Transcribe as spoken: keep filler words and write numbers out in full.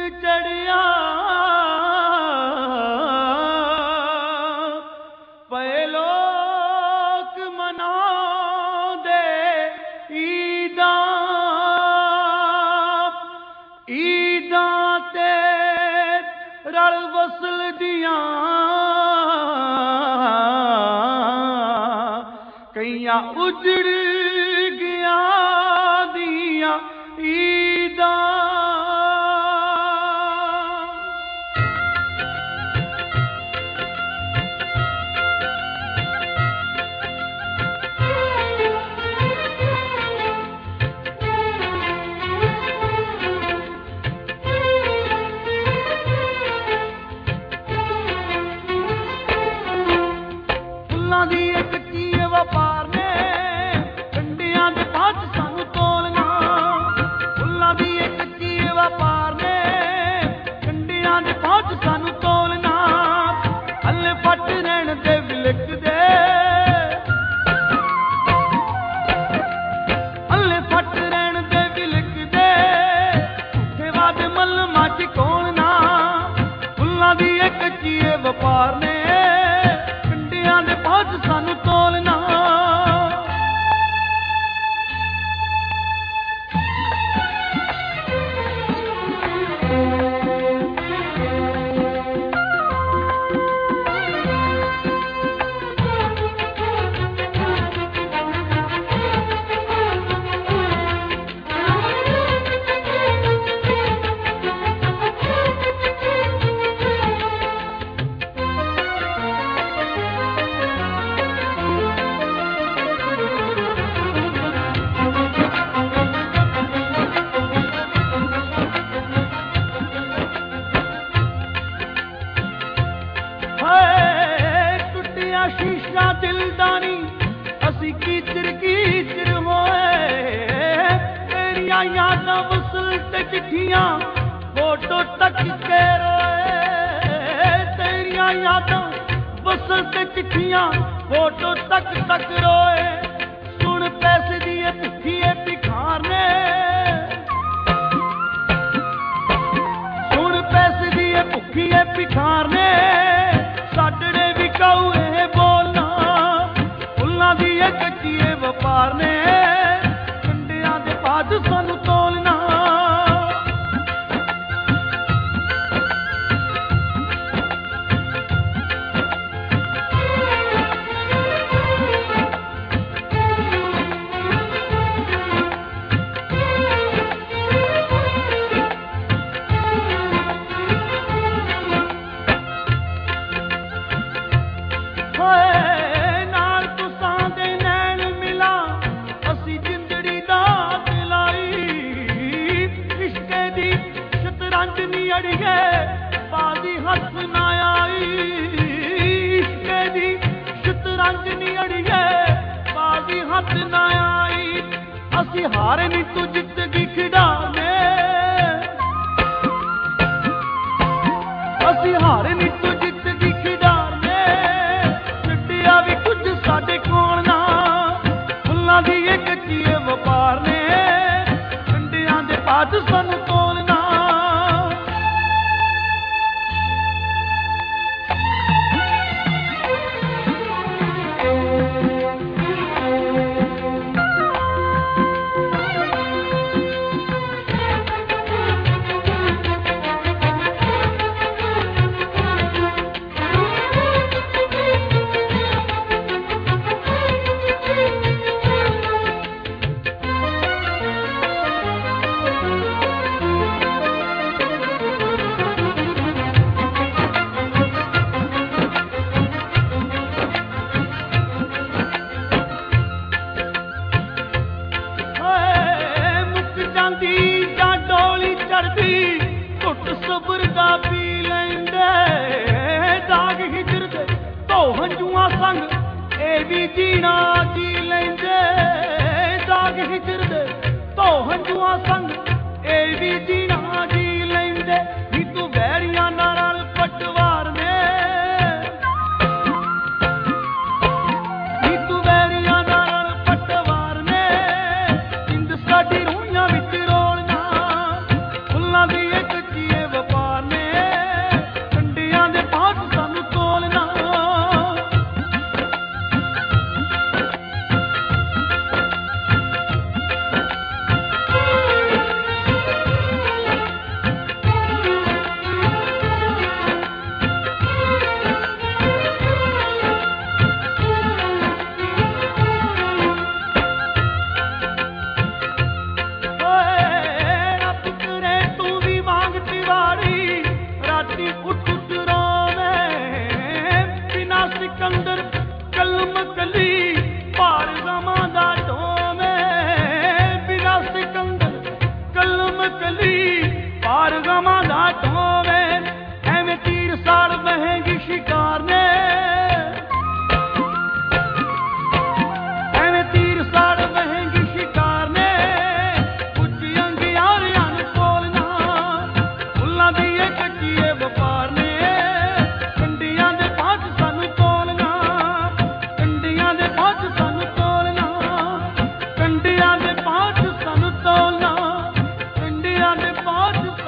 चढ़िया पे लोक मनाउंदे ईदां ईदां ते रल वसल दियां कईयां उजड़ गया दियां ईदां। फुल्लां दी इक चीज वपार ने कंडियां दे पास सानू तोलना। फुल्लां दी इक चीज वपार ने कंडियां दे पास सानू तोलना। हल्ले फट रहन दे विलक दे हल्ले फट रहन दे विलक दे झूठे वादे मलमां च कोलना। फुल्लां दी इक चीज वपार ने दे पास सानू तोलना। शीशा दिलदानी असी कीचर कीचर होए। तेरिया यादां वसल ते चिट्ठियां फोटो तक के रोए। तेरिया यादां वसल ते चिट्ठियां फोटो तक तक रोए। सुन पैसे दिए भुखिए भिखार ने सुन पैसे दिए भुखिए भिखार ने साडड़े भी कौए बोलना। फुल्लां दी इक चीज वपार ने कंडियां दे पास सानू तोलना। नाल तुसां दे नैन मिला असी जिंदड़ी दा दिलाई। इश्के दी शतरंज नी अड़िए बाजी हथ ना आई। इश्के दी शतरंज नी अड़िए बाजी हथ ना आई। असी हारे नी तू जिंदगी खिडाने असी हारे नी तू जिंदगी खिडाने। भी कुछ साडे कोल ना। फुल्लां दी इक चीज वपार ने कंडियां दे पास सानू तोलना। घुट सबर दा पी लैंदे दाग हिजर दे धो हंजुआ संग ए भी जीना जी लैंदे। दाग हिजर दे धो हंजुआ संग ए भी जीना जी लैंदे। नी तू वैरियां नाल पटवार ने नी तू वैरियां नाल पटवार ने इंद साडी रूहियां विच रोलना। फुल्लां दी इक चीज ਕੰਡਿਆਂ ਦਾ ਢੋਵੇ ਐਵੇਂ ਤੀਰ ਸਾੜ ਬਹੇਗੀ ਸ਼ਿਕਾਰ ਨੇ ਐਵੇਂ ਤੀਰ ਸਾੜ ਬਹੇਗੀ ਸ਼ਿਕਾਰ ਨੇ ਉੱਚੀ ਅੰਗਿਆਰਿਆਂ ਨੂੰ ਤੋਲਣਾ ਫੁੱਲਾਂ ਦੀ ਇਹ ਕੱਚੀਏ ਵਪਾਰ ਨੇ ਕੰਡਿਆਂ ਦੇ ਬਾਝ ਸਾਨੂੰ ਤੋਲਣਾ ਕੰਡਿਆਂ ਦੇ ਬਾਝ ਸਾਨੂੰ ਤੋਲਣਾ ਕੰਡਿਆਂ ਦੇ ਬਾਝ ਸਾਨੂੰ ਤੋਲਣਾ ਕੰਡਿਆਂ ਦੇ ਬਾਝ